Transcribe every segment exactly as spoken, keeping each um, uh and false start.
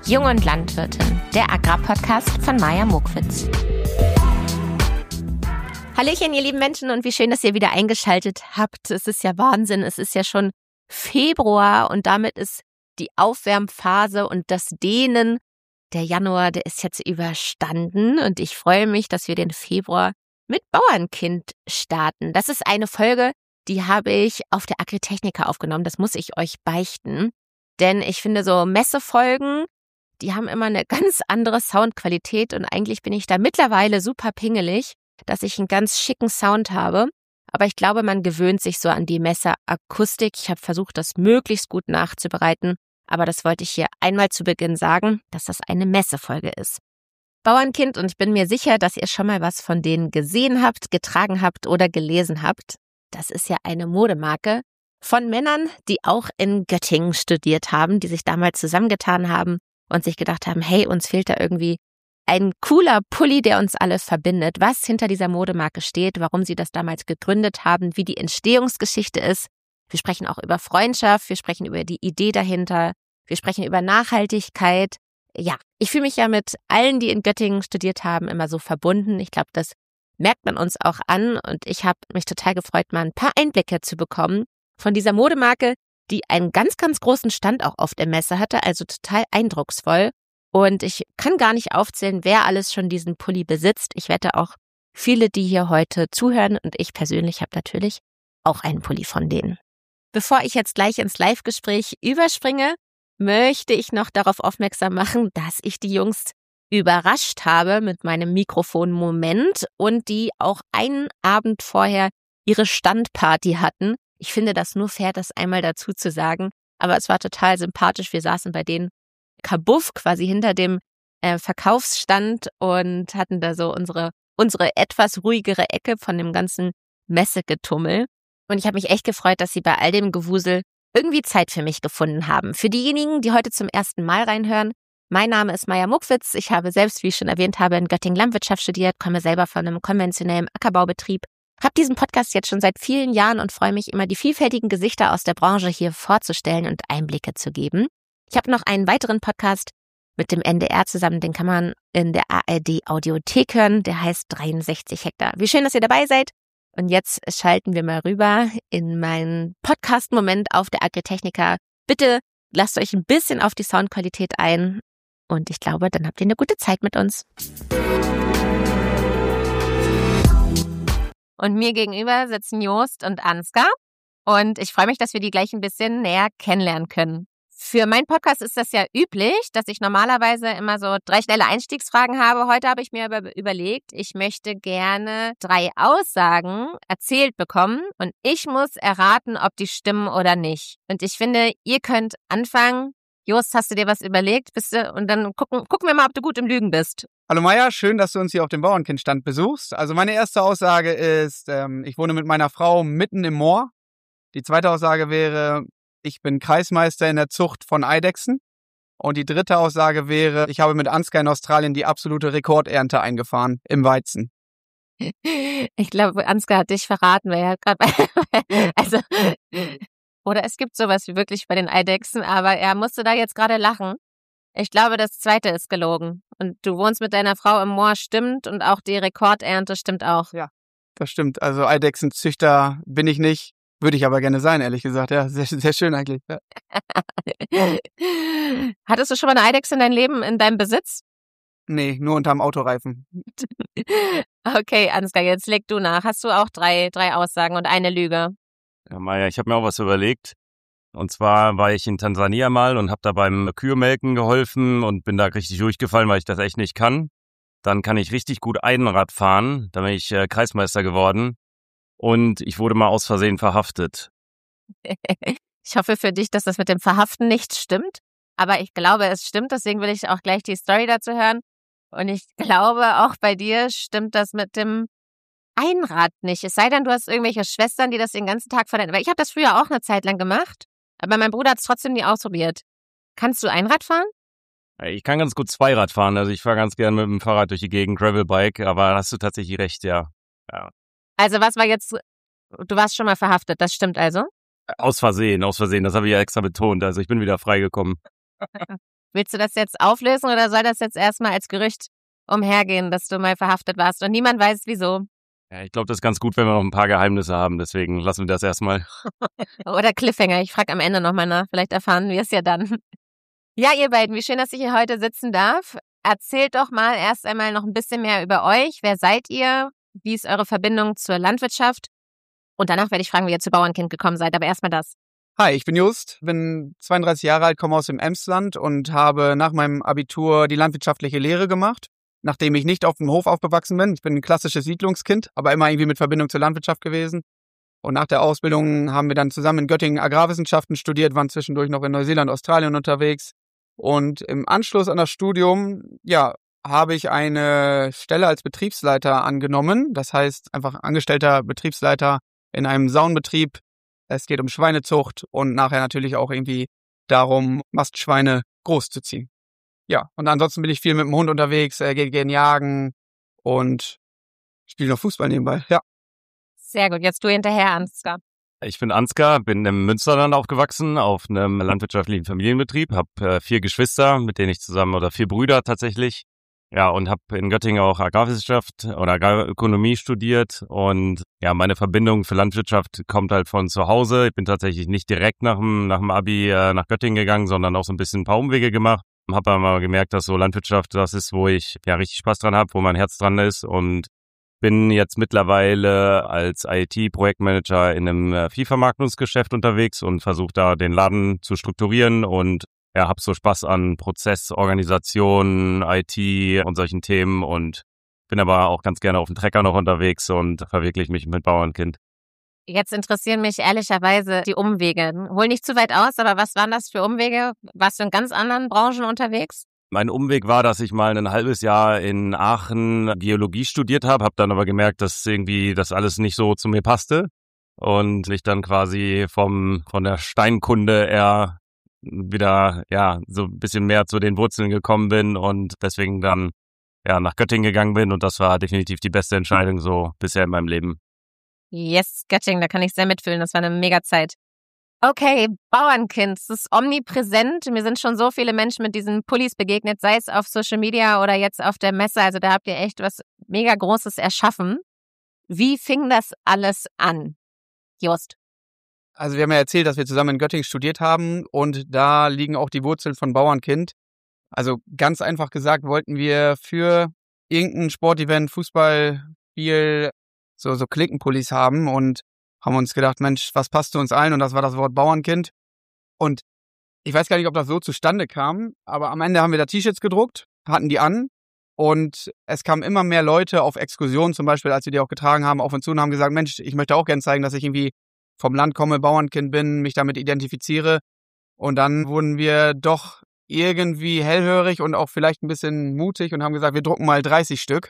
Jung und Landwirtin, der Agrarpodcast von Maja Mokwitz. Hallöchen, ihr lieben Menschen, und wie schön, dass ihr wieder eingeschaltet habt. Es ist ja Wahnsinn, es ist ja schon Februar und damit ist die Aufwärmphase und das Dehnen. Der Januar, der ist jetzt überstanden und ich freue mich, dass wir den Februar mit Bauernkind starten. Das ist eine Folge, die habe ich auf der Agritechnica aufgenommen, das muss ich euch beichten. Denn ich finde, so Messefolgen, die haben immer eine ganz andere Soundqualität und eigentlich bin ich da mittlerweile super pingelig, dass ich einen ganz schicken Sound habe. Aber ich glaube, man gewöhnt sich so an die Messeakustik. Ich habe versucht, das möglichst gut nachzubereiten. Aber das wollte ich hier einmal zu Beginn sagen, dass das eine Messefolge ist. Bauernkind, und ich bin mir sicher, dass ihr schon mal was von denen gesehen habt, getragen habt oder gelesen habt. Das ist ja eine Modemarke von Männern, die auch in Göttingen studiert haben, die sich damals zusammengetan haben und sich gedacht haben, hey, uns fehlt da irgendwie ein cooler Pulli, der uns alle verbindet, was hinter dieser Modemarke steht, warum sie das damals gegründet haben, wie die Entstehungsgeschichte ist. Wir sprechen auch über Freundschaft, wir sprechen über die Idee dahinter, wir sprechen über Nachhaltigkeit. Ja, ich fühle mich ja mit allen, die in Göttingen studiert haben, immer so verbunden. Ich glaube, das merkt man uns auch an und ich habe mich total gefreut, mal ein paar Einblicke zu bekommen von dieser Modemarke, die einen ganz, ganz großen Stand auch auf der Messe hatte, also total eindrucksvoll. Und ich kann gar nicht aufzählen, wer alles schon diesen Pulli besitzt. Ich wette auch viele, die hier heute zuhören, und ich persönlich habe natürlich auch einen Pulli von denen. Bevor ich jetzt gleich ins Live-Gespräch überspringe, möchte ich noch darauf aufmerksam machen, dass ich die Jungs überrascht habe mit meinem Mikrofon-Moment und die auch einen Abend vorher ihre Standparty hatten. Ich finde das nur fair, das einmal dazu zu sagen, aber es war total sympathisch. Wir saßen bei denen Kabuff quasi hinter dem äh, Verkaufsstand und hatten da so unsere unsere etwas ruhigere Ecke von dem ganzen Messegetummel. Und ich habe mich echt gefreut, dass sie bei all dem Gewusel irgendwie Zeit für mich gefunden haben. Für diejenigen, die heute zum ersten Mal reinhören, mein Name ist Maja Mokwitz. Ich habe selbst, wie ich schon erwähnt habe, in Göttingen Landwirtschaft studiert, komme selber von einem konventionellen Ackerbaubetrieb, habe diesen Podcast jetzt schon seit vielen Jahren und freue mich immer, die vielfältigen Gesichter aus der Branche hier vorzustellen und Einblicke zu geben. Ich habe noch einen weiteren Podcast mit dem N D R zusammen, den kann man in der A R D-Audiothek hören, der heißt dreiundsechzig Hektar. Wie schön, dass ihr dabei seid. Und jetzt schalten wir mal rüber in meinen Podcast-Moment auf der Agritechnica. Bitte lasst euch ein bisschen auf die Soundqualität ein und ich glaube, dann habt ihr eine gute Zeit mit uns. Und mir gegenüber sitzen Jost und Ansgar und ich freue mich, dass wir die gleich ein bisschen näher kennenlernen können. Für meinen Podcast ist das ja üblich, dass ich normalerweise immer so drei schnelle Einstiegsfragen habe. Heute habe ich mir aber überlegt, ich möchte gerne drei Aussagen erzählt bekommen und ich muss erraten, ob die stimmen oder nicht. Und ich finde, ihr könnt anfangen. Jost, hast du dir was überlegt? Bist du, und dann gucken, gucken wir mal, ob du gut im Lügen bist. Hallo Maja, schön, dass du uns hier auf dem Bauernkindstand besuchst. Also meine erste Aussage ist, ähm, ich wohne mit meiner Frau mitten im Moor. Die zweite Aussage wäre, ich bin Kreismeister in der Zucht von Eidechsen. Und die dritte Aussage wäre, ich habe mit Ansgar in Australien die absolute Rekordernte eingefahren im Weizen. Ich glaube, Ansgar hat dich verraten, weil er hat gerade also oder es gibt sowas wie wirklich bei den Eidechsen, aber er musste da jetzt gerade lachen. Ich glaube, das zweite ist gelogen. Und du wohnst mit deiner Frau im Moor, stimmt, und auch die Rekordernte stimmt auch. Ja, das stimmt. Also Eidechsenzüchter bin ich nicht. Würde ich aber gerne sein, ehrlich gesagt. Ja, sehr, sehr schön eigentlich. Ja. Hattest du schon mal eine Eidechse in deinem Leben, in deinem Besitz? Nee, nur unterm Autoreifen. Okay, Ansgar, jetzt leg du nach. Hast du auch drei, drei Aussagen und eine Lüge? Ja, Maja, ich habe mir auch was überlegt. Und zwar war ich in Tansania mal und habe da beim Kühemelken geholfen und bin da richtig durchgefallen, weil ich das echt nicht kann. Dann kann ich richtig gut Einrad fahren. Da bin ich äh, Kreismeister geworden. Und ich wurde mal aus Versehen verhaftet. Ich hoffe für dich, dass das mit dem Verhaften nicht stimmt. Aber ich glaube, es stimmt. Deswegen will ich auch gleich die Story dazu hören. Und ich glaube, auch bei dir stimmt das mit dem Einrad nicht. Es sei denn, du hast irgendwelche Schwestern, die das den ganzen Tag verwenden. Weil ich habe das früher auch eine Zeit lang gemacht. Aber mein Bruder hat es trotzdem nie ausprobiert. Kannst du Einrad fahren? Ich kann ganz gut Zweirad fahren. Also ich fahre ganz gerne mit dem Fahrrad durch die Gegend, Gravelbike. Aber da hast du tatsächlich recht, ja. Ja. Also was war jetzt, du warst schon mal verhaftet, das stimmt also? Aus Versehen, aus Versehen, das habe ich ja extra betont. Also ich bin wieder freigekommen. Willst du das jetzt auflösen oder soll das jetzt erstmal als Gerücht umhergehen, dass du mal verhaftet warst und niemand weiß wieso? Ja, ich glaube, das ist ganz gut, wenn wir noch ein paar Geheimnisse haben. Deswegen lassen wir das erstmal. Oder Cliffhanger. Ich frage am Ende nochmal nach. Vielleicht erfahren wir es ja dann. Ja, ihr beiden, wie schön, dass ich hier heute sitzen darf. Erzählt doch mal erst einmal noch ein bisschen mehr über euch. Wer seid ihr? Wie ist eure Verbindung zur Landwirtschaft? Und danach werde ich fragen, wie ihr zu Bauernkind gekommen seid. Aber erstmal das. Hi, ich bin Just, bin zweiunddreißig Jahre alt, komme aus dem Emsland und habe nach meinem Abitur die landwirtschaftliche Lehre gemacht. Nachdem ich nicht auf dem Hof aufgewachsen bin. Ich bin ein klassisches Siedlungskind, aber immer irgendwie mit Verbindung zur Landwirtschaft gewesen. Und nach der Ausbildung haben wir dann zusammen in Göttingen Agrarwissenschaften studiert, waren zwischendurch noch in Neuseeland, Australien unterwegs. Und im Anschluss an das Studium, ja, habe ich eine Stelle als Betriebsleiter angenommen. Das heißt, einfach angestellter Betriebsleiter in einem Saunbetrieb. Es geht um Schweinezucht und nachher natürlich auch irgendwie darum, Mastschweine großzuziehen. Ja, und ansonsten bin ich viel mit dem Hund unterwegs, äh, gehe gehen jagen und spiele noch Fußball nebenbei, ja. Sehr gut, jetzt du hinterher, Ansgar. Ich bin Ansgar, bin im Münsterland aufgewachsen, auf einem landwirtschaftlichen Familienbetrieb, habe äh, vier Geschwister, mit denen ich zusammen, oder vier Brüder tatsächlich. Ja, und habe in Göttingen auch Agrarwissenschaft oder Agrarökonomie studiert. Und ja, meine Verbindung für Landwirtschaft kommt halt von zu Hause. Ich bin tatsächlich nicht direkt nach dem, nach dem Abi äh, nach Göttingen gegangen, sondern auch so ein bisschen ein paar Umwege gemacht. Habe aber gemerkt, dass so Landwirtschaft das ist, wo ich ja richtig Spaß dran habe, wo mein Herz dran ist, und bin jetzt mittlerweile als I T-Projektmanager in einem Viehvermarktungsgeschäft unterwegs und versuche da den Laden zu strukturieren und ja, habe so Spaß an Prozess, Organisation, I T und solchen Themen und bin aber auch ganz gerne auf dem Trecker noch unterwegs und verwirkliche mich mit Bauernkind. Jetzt interessieren mich ehrlicherweise die Umwege. Hol nicht zu weit aus, aber was waren das für Umwege? Warst du in ganz anderen Branchen unterwegs? Mein Umweg war, dass ich mal ein halbes Jahr in Aachen Biologie studiert habe, habe dann aber gemerkt, dass irgendwie das alles nicht so zu mir passte und ich dann quasi vom von der Steinkunde eher wieder ja so ein bisschen mehr zu den Wurzeln gekommen bin und deswegen dann ja nach Göttingen gegangen bin, und das war definitiv die beste Entscheidung so bisher in meinem Leben. Yes, Göttingen, da kann ich sehr mitfühlen. Das war eine mega Zeit. Okay, Bauernkind, es ist omnipräsent. Mir sind schon so viele Menschen mit diesen Pullis begegnet, sei es auf Social Media oder jetzt auf der Messe. Also da habt ihr echt was mega Großes erschaffen. Wie fing das alles an, Just? Also wir haben ja erzählt, dass wir zusammen in Göttingen studiert haben und da liegen auch die Wurzeln von Bauernkind. Also ganz einfach gesagt wollten wir für irgendein Sportevent, Fußballspiel, so, so Klickenpullis haben und haben uns gedacht, Mensch, was passt zu uns allen? Und das war das Wort Bauernkind. Und ich weiß gar nicht, ob das so zustande kam, aber am Ende haben wir da T-Shirts gedruckt, hatten die an und es kamen immer mehr Leute auf Exkursionen, zum Beispiel, als wir die auch getragen haben, auf uns zu und haben gesagt, Mensch, ich möchte auch gerne zeigen, dass ich irgendwie vom Land komme, Bauernkind bin, mich damit identifiziere. Und dann wurden wir doch irgendwie hellhörig und auch vielleicht ein bisschen mutig und haben gesagt, wir drucken mal dreißig Stück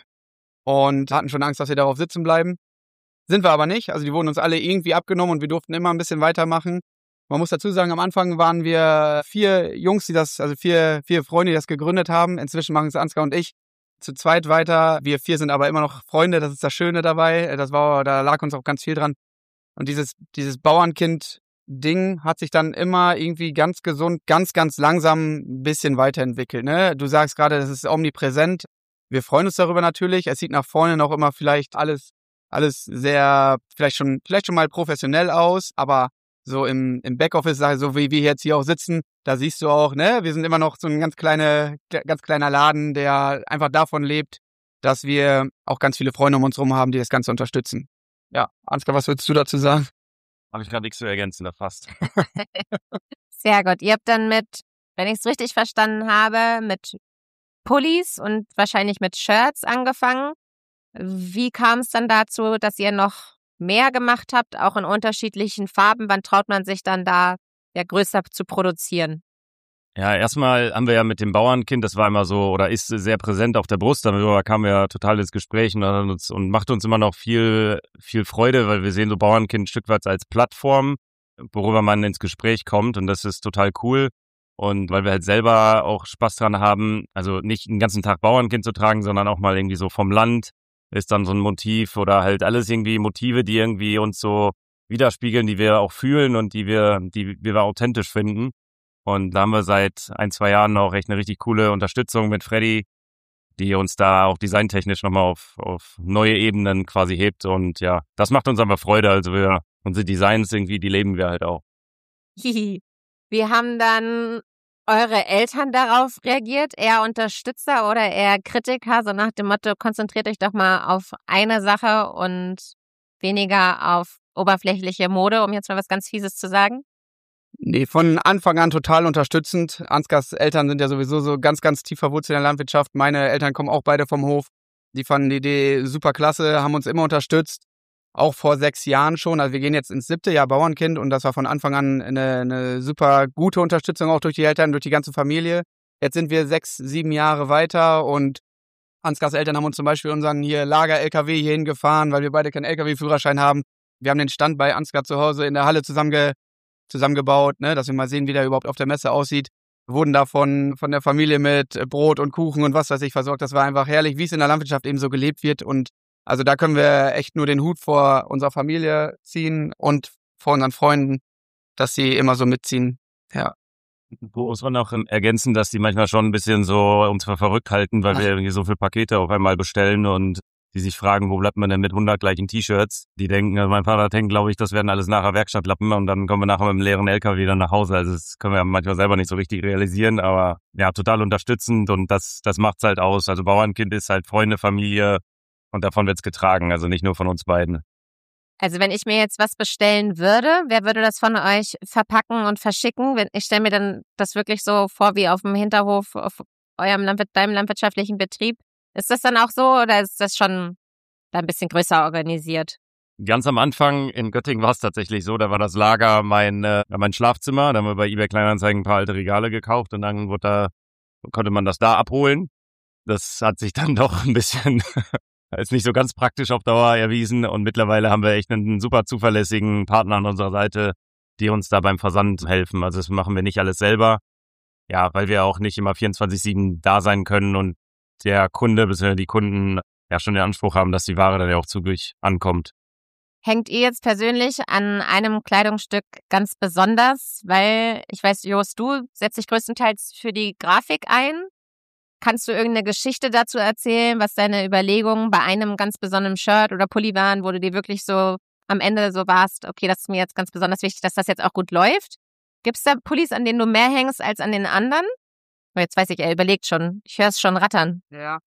und hatten schon Angst, dass wir darauf sitzen bleiben. Sind wir aber nicht, also die wurden uns alle irgendwie abgenommen und wir durften immer ein bisschen weitermachen. Man muss dazu sagen, am Anfang waren wir vier Jungs, die das, also vier, vier Freunde, die das gegründet haben. Inzwischen machen es Ansgar und ich zu zweit weiter. Wir vier sind aber immer noch Freunde, das ist das Schöne dabei. Das war, da lag uns auch ganz viel dran. Und dieses, dieses Bauernkind-Ding hat sich dann immer irgendwie ganz gesund, ganz, ganz langsam ein bisschen weiterentwickelt. Ne? Du sagst gerade, das ist omnipräsent. Wir freuen uns darüber natürlich. Es sieht nach vorne noch immer vielleicht alles, alles sehr, vielleicht schon, vielleicht schon mal professionell aus, aber so im, im Backoffice, so wie wir jetzt hier auch sitzen, da siehst du auch, ne, wir sind immer noch so ein ganz kleine, ganz kleiner Laden, der einfach davon lebt, dass wir auch ganz viele Freunde um uns herum haben, die das Ganze unterstützen. Ja, Ansgar, was würdest du dazu sagen? Habe ich gerade nichts zu ergänzen, erfasst. Sehr gut. Ihr habt dann mit, wenn ich es richtig verstanden habe, mit Pullis und wahrscheinlich mit Shirts angefangen. Wie kam es dann dazu, dass ihr noch mehr gemacht habt, auch in unterschiedlichen Farben? Wann traut man sich dann da, ja, größer zu produzieren? Ja, erstmal haben wir ja mit dem Bauernkind, das war immer so oder ist sehr präsent auf der Brust, darüber kamen wir ja total ins Gespräch und, uns, und macht uns immer noch viel, viel Freude, weil wir sehen so Bauernkind ein Stück weit als Plattform, worüber man ins Gespräch kommt, und das ist total cool. Und weil wir halt selber auch Spaß dran haben, also nicht den ganzen Tag Bauernkind zu tragen, sondern auch mal irgendwie so vom Land ist dann so ein Motiv oder halt alles irgendwie Motive, die irgendwie uns so widerspiegeln, die wir auch fühlen und die wir, die wir authentisch finden. Und da haben wir seit ein, zwei Jahren auch echt eine richtig coole Unterstützung mit Freddy, die uns da auch designtechnisch nochmal auf, auf neue Ebenen quasi hebt. Und ja, das macht uns einfach Freude. Also wir, unsere Designs irgendwie, die leben wir halt auch. Hihi. Wie haben dann eure Eltern darauf reagiert? Eher Unterstützer oder eher Kritiker? So nach dem Motto, konzentriert euch doch mal auf eine Sache und weniger auf oberflächliche Mode, um jetzt mal was ganz Fieses zu sagen? Nee, von Anfang an total unterstützend. Ansgars Eltern sind ja sowieso so ganz, ganz tief verwurzelt in der Landwirtschaft. Meine Eltern kommen auch beide vom Hof. Die fanden die Idee super klasse, haben uns immer unterstützt. Auch vor sechs Jahren schon. Also wir gehen jetzt ins siebte Jahr Bauernkind und das war von Anfang an eine, eine super gute Unterstützung auch durch die Eltern, durch die ganze Familie. Jetzt sind wir sechs, sieben Jahre weiter und Ansgars Eltern haben uns zum Beispiel unseren hier Lager-L K W hierhin gefahren, weil wir beide keinen L K W-Führerschein haben. Wir haben den Stand bei Ansgar zu Hause in der Halle zusammenge zusammengebaut, ne, dass wir mal sehen, wie der überhaupt auf der Messe aussieht. Wir wurden da von, von der Familie mit Brot und Kuchen und was weiß ich versorgt. Das war einfach herrlich, wie es in der Landwirtschaft eben so gelebt wird. Und also da können wir echt nur den Hut vor unserer Familie ziehen und vor unseren Freunden, dass sie immer so mitziehen. Ja. Muss man auch ergänzen, dass die manchmal schon ein bisschen so uns für verrückt halten, weil Ach. wir irgendwie so viele Pakete auf einmal bestellen und die sich fragen, wo bleibt man denn mit hundert gleichen T-Shirts? Die denken, also mein Vater denkt, glaube ich, das werden alles nachher Werkstattlappen und dann kommen wir nachher mit einem leeren L K W wieder nach Hause. Also das können wir manchmal selber nicht so richtig realisieren, aber ja, total unterstützend und das das macht's halt aus. Also Bauernkind ist halt Freunde, Familie und davon wird's getragen, also nicht nur von uns beiden. Also wenn ich mir jetzt was bestellen würde, wer würde das von euch verpacken und verschicken? Wenn, ich stelle mir dann das wirklich so vor wie auf dem Hinterhof auf eurem Landwirt, deinem landwirtschaftlichen Betrieb. Ist das dann auch so oder ist das schon da ein bisschen größer organisiert? Ganz am Anfang in Göttingen war es tatsächlich so, da war das Lager mein äh, mein Schlafzimmer, da haben wir bei eBay Kleinanzeigen ein paar alte Regale gekauft und dann wurde da, konnte man das da abholen. Das hat sich dann doch ein bisschen als nicht so ganz praktisch auf Dauer erwiesen und mittlerweile haben wir echt einen super zuverlässigen Partner an unserer Seite, die uns da beim Versand helfen. Also das machen wir nicht alles selber, ja, weil wir auch nicht immer vierundzwanzig sieben da sein können und der Kunde bzw. die Kunden ja schon den Anspruch haben, dass die Ware dann ja auch zügig ankommt. Hängt ihr jetzt persönlich an einem Kleidungsstück ganz besonders? Weil ich weiß, Jost, du setzt dich größtenteils für die Grafik ein. Kannst du irgendeine Geschichte dazu erzählen, was deine Überlegungen bei einem ganz besonderen Shirt oder Pulli waren, wo du dir wirklich so am Ende so warst, okay, das ist mir jetzt ganz besonders wichtig, dass das jetzt auch gut läuft? Gibt es da Pullis, an denen du mehr hängst als an den anderen? Jetzt weiß ich, er überlegt schon. Ich höre es schon rattern. Ja.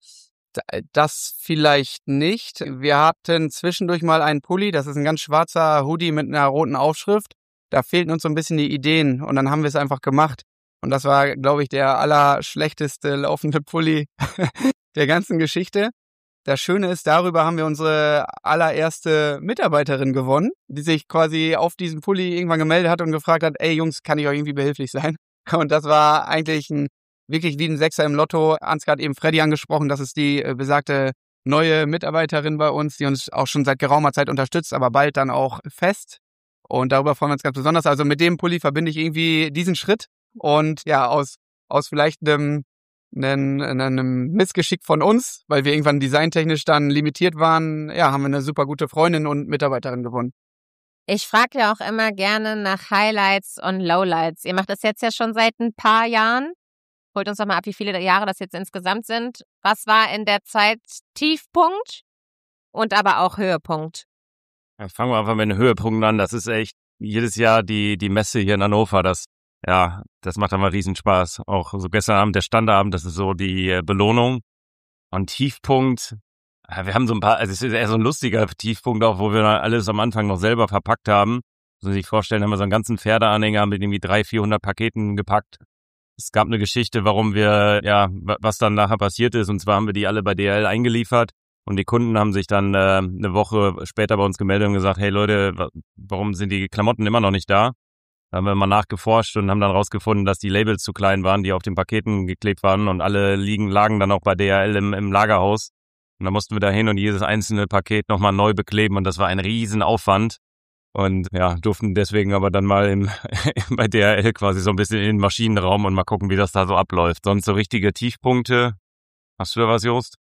Das vielleicht nicht. Wir hatten zwischendurch mal einen Pulli, das ist ein ganz schwarzer Hoodie mit einer roten Aufschrift. Da fehlten uns so ein bisschen die Ideen und dann haben wir es einfach gemacht. Und das war, glaube ich, der allerschlechteste laufende Pulli der ganzen Geschichte. Das Schöne ist, darüber haben wir unsere allererste Mitarbeiterin gewonnen, die sich quasi auf diesen Pulli irgendwann gemeldet hat und gefragt hat, ey Jungs, kann ich euch irgendwie behilflich sein? Und das war eigentlich ein wirklich wie ein Sechser im Lotto. Ansgar hat eben Freddy angesprochen, das ist die äh, besagte neue Mitarbeiterin bei uns, die uns auch schon seit geraumer Zeit unterstützt, aber bald dann auch fest. Und darüber freuen wir uns ganz besonders. Also mit dem Pulli verbinde ich irgendwie diesen Schritt. Und ja, aus aus vielleicht einem, einem, einem Missgeschick von uns, weil wir irgendwann designtechnisch dann limitiert waren, ja, haben wir eine super gute Freundin und Mitarbeiterin gewonnen. Ich frage ja auch immer gerne nach Highlights und Lowlights. Ihr macht das jetzt ja schon seit ein paar Jahren. Holt uns doch mal ab, wie viele Jahre das jetzt insgesamt sind. Was war in der Zeit Tiefpunkt und aber auch Höhepunkt? Ja, fangen wir einfach mit den Höhepunkten an. Das ist echt jedes Jahr die die Messe hier in Hannover. Das ja, das macht immer Riesenspaß. Auch so gestern Abend der Standabend, das ist so die Belohnung. Und Tiefpunkt, ja, wir haben so ein paar, also es ist eher so ein lustiger Tiefpunkt auch, wo wir alles am Anfang noch selber verpackt haben. Muss man sich vorstellen, haben wir so einen ganzen Pferdeanhänger mit irgendwie dreihundert, vierhundert Paketen gepackt. Es gab eine Geschichte, warum wir, ja, was dann nachher passiert ist. Und zwar haben wir die alle bei D H L eingeliefert. Und die Kunden haben sich dann äh, eine Woche später bei uns gemeldet und gesagt, hey Leute, warum sind die Klamotten immer noch nicht da? Da haben wir mal nachgeforscht und haben dann rausgefunden, dass die Labels zu klein waren, die auf den Paketen geklebt waren. Und alle liegen, lagen dann auch bei D H L im, im Lagerhaus. Und da mussten wir da hin und jedes einzelne Paket nochmal neu bekleben. Und das war ein Riesenaufwand. Und ja, durften deswegen aber dann mal im, bei D H L quasi so ein bisschen in den Maschinenraum und mal gucken, wie das da so abläuft. Sonst so richtige Tiefpunkte. Hast du da was, Jost?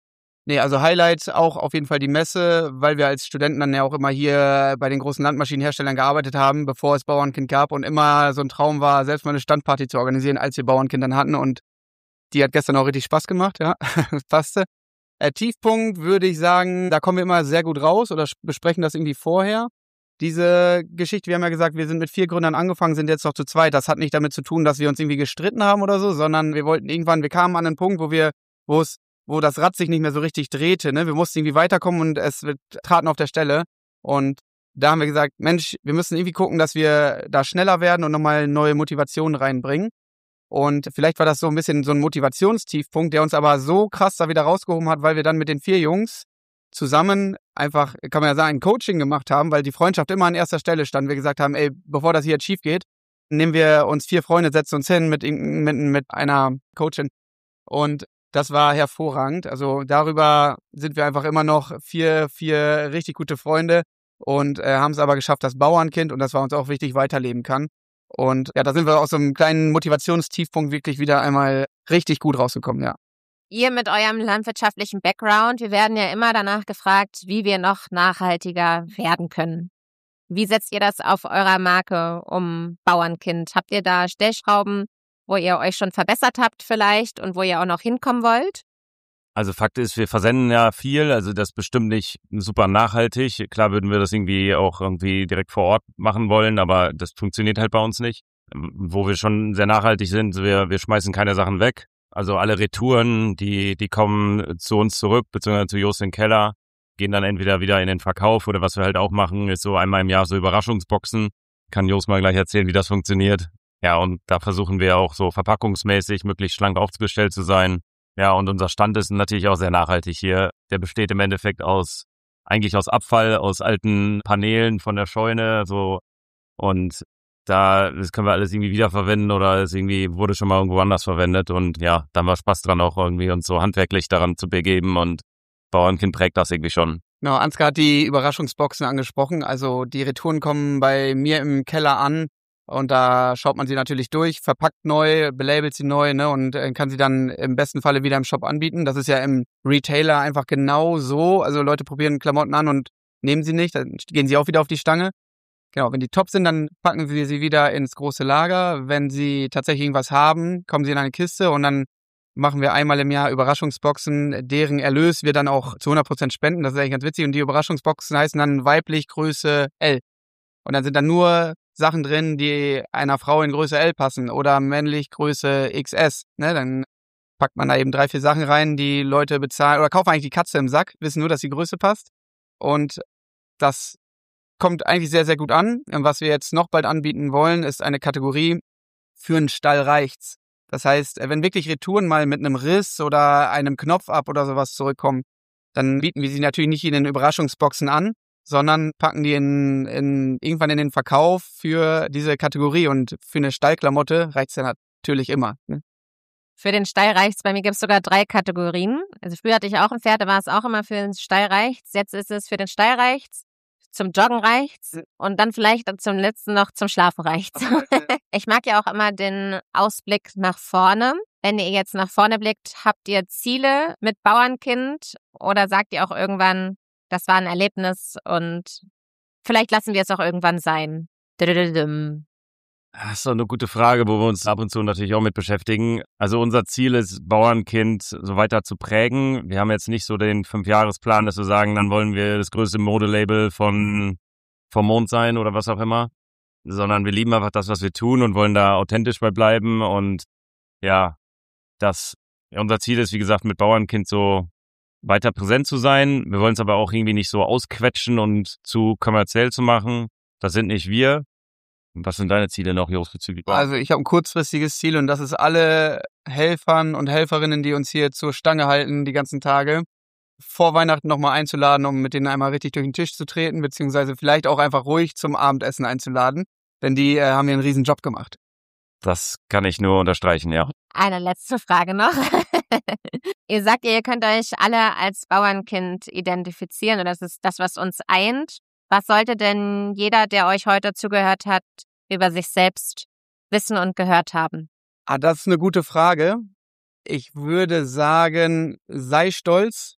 Nee, also Highlight auch auf jeden Fall die Messe, weil wir als Studenten dann ja auch immer hier bei den großen Landmaschinenherstellern gearbeitet haben, bevor es Bauernkind gab und immer so ein Traum war, selbst mal eine Standparty zu organisieren, als wir Bauernkind dann hatten und die hat gestern auch richtig Spaß gemacht, ja, passte. Äh, Tiefpunkt würde ich sagen, da kommen wir immer sehr gut raus oder besprechen das irgendwie vorher. Diese Geschichte, wir haben ja gesagt, wir sind mit vier Gründern angefangen, sind jetzt noch zu zweit. Das hat nicht damit zu tun, dass wir uns irgendwie gestritten haben oder so, sondern wir wollten irgendwann, wir kamen an einen Punkt, wo wir, wo es wo das Rad sich nicht mehr so richtig drehte. Ne? Wir mussten irgendwie weiterkommen und es wir traten auf der Stelle. Und da haben wir gesagt, Mensch, wir müssen irgendwie gucken, dass wir da schneller werden und nochmal neue Motivationen reinbringen. Und vielleicht war das so ein bisschen so ein Motivationstiefpunkt, der uns aber so krass da wieder rausgehoben hat, weil wir dann mit den vier Jungs zusammen einfach, kann man ja sagen, ein Coaching gemacht haben, weil die Freundschaft immer an erster Stelle stand. Wir gesagt haben, ey, bevor das hier jetzt schief geht, nehmen wir uns vier Freunde, setzen uns hin mit, mit, mit einer Coachin und das war hervorragend. Also darüber sind wir einfach immer noch vier, vier richtig gute Freunde und äh, haben es aber geschafft, das Bauernkind, und das war uns auch wichtig, weiterleben kann. Und ja, da sind wir aus so einem kleinen Motivationstiefpunkt wirklich wieder einmal richtig gut rausgekommen, ja. Ihr mit eurem landwirtschaftlichen Background, wir werden ja immer danach gefragt, wie wir noch nachhaltiger werden können. Wie setzt ihr das auf eurer Marke um Bauernkind? Habt ihr da Stellschrauben, wo ihr euch schon verbessert habt vielleicht und wo ihr auch noch hinkommen wollt? Also Fakt ist, wir versenden ja viel, also das ist bestimmt nicht super nachhaltig. Klar würden wir das irgendwie auch irgendwie direkt vor Ort machen wollen, aber das funktioniert halt bei uns nicht. Wo wir schon sehr nachhaltig sind, wir, wir schmeißen keine Sachen weg. Also alle Retouren, die, die kommen zu uns zurück, beziehungsweise zu Jost in den Keller, gehen dann entweder wieder in den Verkauf oder was wir halt auch machen, ist so einmal im Jahr so Überraschungsboxen. Kann Jost mal gleich erzählen, wie das funktioniert. Ja, und da versuchen wir auch so verpackungsmäßig möglichst schlank aufgestellt zu sein. Ja, und unser Stand ist natürlich auch sehr nachhaltig hier. Der besteht im Endeffekt aus, eigentlich aus Abfall, aus alten Paneelen von der Scheune, so. Und da, das können wir alles irgendwie wiederverwenden oder es irgendwie wurde schon mal irgendwo anders verwendet. Und ja, da haben wir Spaß dran, auch irgendwie uns so handwerklich daran zu begeben, und Bauernkind prägt das irgendwie schon. Genau, Ansgar hat die Überraschungsboxen angesprochen. Also die Retouren kommen bei mir im Keller an. Und da schaut man sie natürlich durch, verpackt neu, belabelt sie neu, ne, und kann sie dann im besten Falle wieder im Shop anbieten. Das ist ja im Retailer einfach genau so. Also Leute probieren Klamotten an und nehmen sie nicht, dann gehen sie auch wieder auf die Stange. Genau, wenn die top sind, dann packen wir sie wieder ins große Lager. Wenn sie tatsächlich irgendwas haben, kommen sie in eine Kiste und dann machen wir einmal im Jahr Überraschungsboxen, deren Erlös wir dann auch zu hundert Prozent spenden. Das ist eigentlich ganz witzig. Und die Überraschungsboxen heißen dann weiblich Größe L. Und dann sind da nur Sachen drin, die einer Frau in Größe L passen oder männlich Größe X S. Ne? Dann packt man da eben drei, vier Sachen rein, die Leute bezahlen oder kaufen eigentlich die Katze im Sack, wissen nur, dass die Größe passt. Und das kommt eigentlich sehr, sehr gut an. Und was wir jetzt noch bald anbieten wollen, ist eine Kategorie für einen Stall reicht's. Das heißt, wenn wirklich Retouren mal mit einem Riss oder einem Knopf ab oder sowas zurückkommen, dann bieten wir sie natürlich nicht in den Überraschungsboxen an, sondern packen die in, in irgendwann in den Verkauf für diese Kategorie. Und für eine Stallklamotte reicht's ja natürlich immer. Ne? Für den Stall reicht's. Bei mir gibt's sogar drei Kategorien. Also früher hatte ich auch ein Pferd, da war es auch immer für den Stall reicht's. Jetzt ist es für den Stall reicht's, zum Joggen reicht's und dann vielleicht zum letzten noch zum Schlafen reicht's. Ich mag ja auch immer den Ausblick nach vorne. Wenn ihr jetzt nach vorne blickt, habt ihr Ziele mit Bauernkind oder sagt ihr auch irgendwann, das war ein Erlebnis und vielleicht lassen wir es auch irgendwann sein? Das ist doch eine gute Frage, wo wir uns ab und zu natürlich auch mit beschäftigen. Also unser Ziel ist, Bauernkind so weiter zu prägen. Wir haben jetzt nicht so den Fünfjahresplan, dass wir sagen, dann wollen wir das größte Modelabel von vom Mond sein oder was auch immer, sondern wir lieben einfach das, was wir tun und wollen da authentisch bei bleiben. Und ja, das unser Ziel ist, wie gesagt, mit Bauernkind so weiter präsent zu sein. Wir wollen es aber auch irgendwie nicht so ausquetschen und zu kommerziell zu machen. Das sind nicht wir. Was sind deine Ziele noch, Jos, bezüglich? Also ich habe ein kurzfristiges Ziel und das ist alle Helfern und Helferinnen, die uns hier zur Stange halten die ganzen Tage, vor Weihnachten nochmal einzuladen, um mit denen einmal richtig durch den Tisch zu treten, beziehungsweise vielleicht auch einfach ruhig zum Abendessen einzuladen, denn die äh, haben hier einen riesen Job gemacht. Das kann ich nur unterstreichen, ja. Eine letzte Frage noch. Ihr sagt, ihr könnt euch alle als Bauernkind identifizieren und das ist das, was uns eint. Was sollte denn jeder, der euch heute zugehört hat, über sich selbst wissen und gehört haben? Ah, das ist eine gute Frage. Ich würde sagen, sei stolz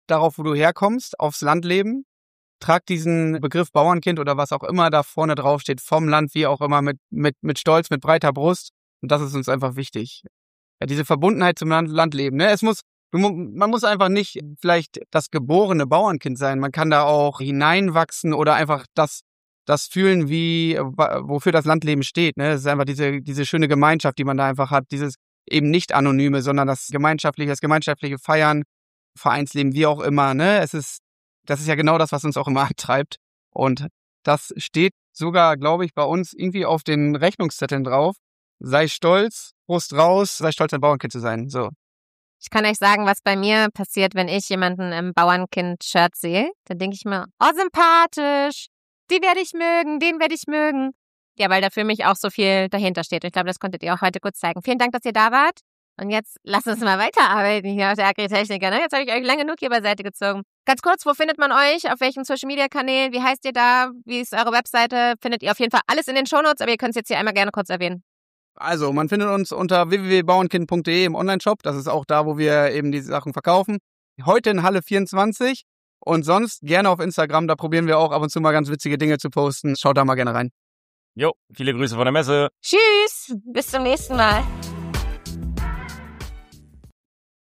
darauf, wo du herkommst, aufs Landleben. Trag diesen Begriff Bauernkind oder was auch immer da vorne drauf steht, vom Land, wie auch immer, mit, mit, mit Stolz, mit breiter Brust. Und das ist uns einfach wichtig. Ja, diese Verbundenheit zum Land, Landleben. Ne? Es muss, du, man muss einfach nicht vielleicht das geborene Bauernkind sein. Man kann da auch hineinwachsen oder einfach das, das fühlen, wie, wofür das Landleben steht. Ne? Es ist einfach diese, diese schöne Gemeinschaft, die man da einfach hat. Dieses eben nicht Anonyme, sondern das gemeinschaftliche, das gemeinschaftliche Feiern, Vereinsleben, wie auch immer. Ne? Es ist, das ist ja genau das, was uns auch immer antreibt. Und das steht sogar, glaube ich, bei uns irgendwie auf den Rechnungszetteln drauf. Sei stolz, Brust raus, sei stolz, ein Bauernkind zu sein. So. Ich kann euch sagen, was bei mir passiert, wenn ich jemanden im Bauernkind-Shirt sehe. Dann denke ich mir, oh, sympathisch, die werde ich mögen, den werde ich mögen. Ja, weil da für mich auch so viel dahinter steht. Ich glaube, das konntet ihr auch heute kurz zeigen. Vielen Dank, dass ihr da wart. Und jetzt lasst uns mal weiterarbeiten hier auf der Agritechniker. Ne? Jetzt habe ich euch lange genug hier beiseite gezogen. Ganz kurz, wo findet man euch? Auf welchen Social-Media-Kanälen? Wie heißt ihr da? Wie ist eure Webseite? Findet ihr auf jeden Fall alles in den Shownotes, aber ihr könnt es jetzt hier einmal gerne kurz erwähnen. Also, man findet uns unter w w w punkt bauernkind punkt d e im Onlineshop. Das ist auch da, wo wir eben die Sachen verkaufen. Heute in Halle vierundzwanzig und sonst gerne auf Instagram. Da probieren wir auch ab und zu mal ganz witzige Dinge zu posten. Schaut da mal gerne rein. Jo, viele Grüße von der Messe. Tschüss, bis zum nächsten Mal.